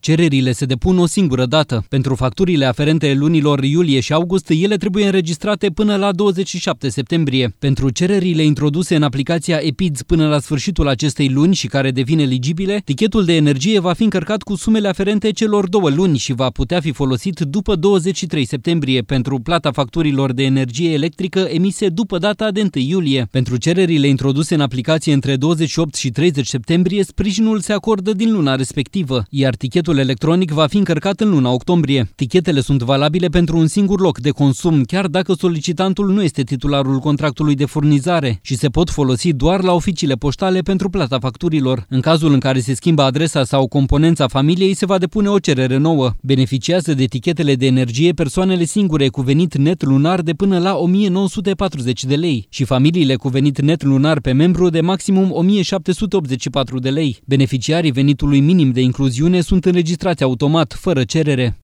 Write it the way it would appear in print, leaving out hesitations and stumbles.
Cererile se depun o singură dată. Pentru facturile aferente lunilor iulie și august, ele trebuie înregistrate până la 27 septembrie. Pentru cererile introduse în aplicația EPIDS până la sfârșitul acestei luni și care devin eligibile, tichetul de energie va fi încărcat cu sumele aferente celor 2 luni și va putea fi folosit după 23 septembrie pentru plata facturilor de energie electrică emise după data de 1 iulie. Pentru cererile introduse în aplicație între 28 și 30 septembrie, sprijinul se acordă din luna respectivă, iar tichetul electronic va fi încărcat în luna octombrie. Tichetele sunt valabile pentru un singur loc de consum, chiar dacă solicitantul nu este titularul contractului de furnizare și se pot folosi doar la oficiile poștale pentru plata facturilor. În cazul în care se schimbă adresa sau componența familiei, se va depune o cerere nouă. Beneficiază de tichetele de energie persoanele singure cu venit net lunar de până la 1940 de lei și familiile cu venit net lunar pe membru de maximum 1784 de lei. Beneficiarii venitului minim de incluziune sunt înregistrați automat, fără cerere.